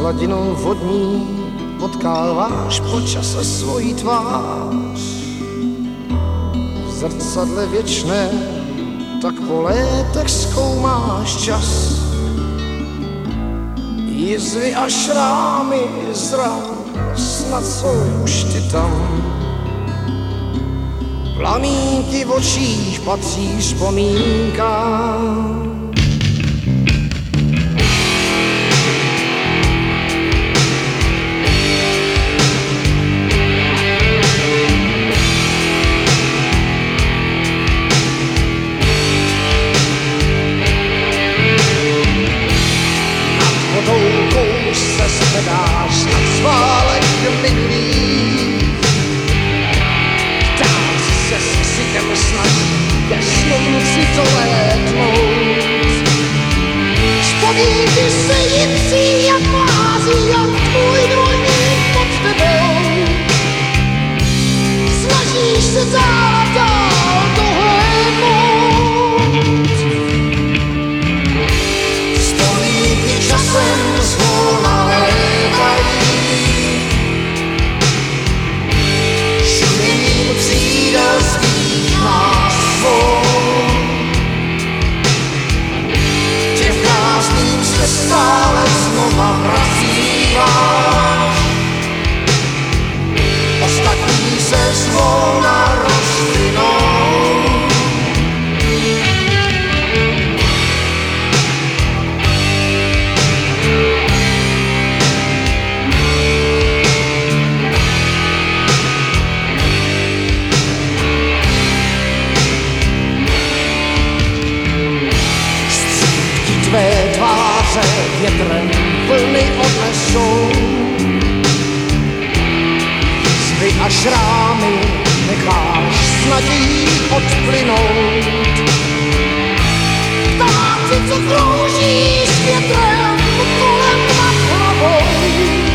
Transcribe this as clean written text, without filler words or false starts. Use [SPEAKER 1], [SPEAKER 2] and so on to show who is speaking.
[SPEAKER 1] hladinou vodní potkáváš po čase svojí tvář. V zrcadle věčné tak po létech zkoumáš čas. Jizvy a šrámy z ran, snad jsou už ty tam. Plamínky v očích patří vzpomínkám. Se zvedáš na sválek minulých. Dál se s křikem snaží ke slunci dolétnout. Vzpomínky se jicí jak mlází a tvůj dvojník pod tebou. Snažíš se dál dohlédnout. Vzpomínky časem zvolna létají. Šuměním křídel zdýchá svou. Těm krásným se stále znova vracíváš. Ostatní se zvolna rozplynou. Tvé tváře větrem vlny odnesou. Jizvy a šrámy necháš s nadějí odplynout. Ptáci, co krouží s větrem kolem nad hlavou.